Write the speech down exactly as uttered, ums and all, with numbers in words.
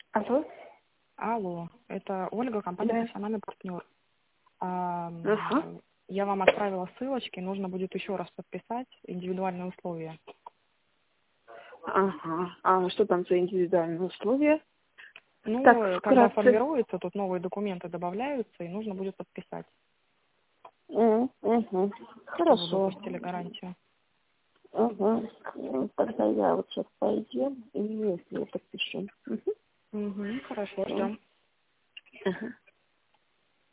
Алло? Алло, это Ольга, компания Да. «Профессиональный партнер». А, Ага. Я вам отправила ссылочки, нужно будет еще раз подписать индивидуальные условия. Ага. А что там за индивидуальные условия? Ну, Так, когда вкратце. формируется, тут новые документы добавляются, и нужно будет подписать, М, Угу. что вы Хорошо. выпустили гарантию. Угу. Тогда я вот сейчас пойдем и если я подпишу. Мгм. Угу, хорошо, М. ждем. Ага.